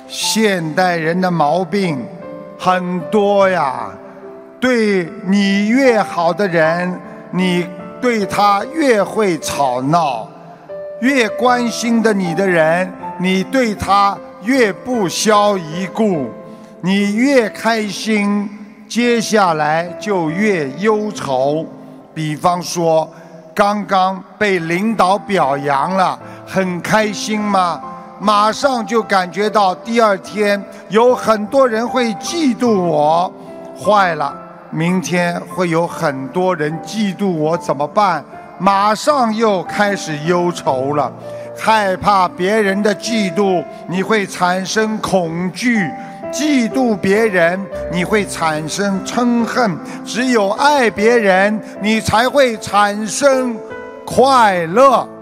现代人的毛病很多呀，对你越好的人，你对他越会吵闹，越关心的你的人，你对他越不屑一顾，你越开心，接下来就越忧愁。比方说刚刚被领导表扬了，很开心吗？马上就感觉到第二天有很多人会嫉妒我，坏了，明天会有很多人嫉妒我怎么办？马上又开始忧愁了，害怕别人的嫉妒，你会产生恐惧；嫉妒别人，你会产生嗔恨；只有爱别人，你才会产生快乐。